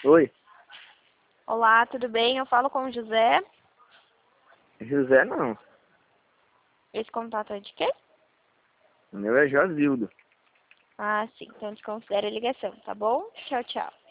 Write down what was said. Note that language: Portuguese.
Oi, Olá, tudo bem? Eu falo com o José. José não. Esse contato é de quem? O meu é Josildo. Ah, sim. Então desconsidere a ligação, tá bom? Tchau, tchau.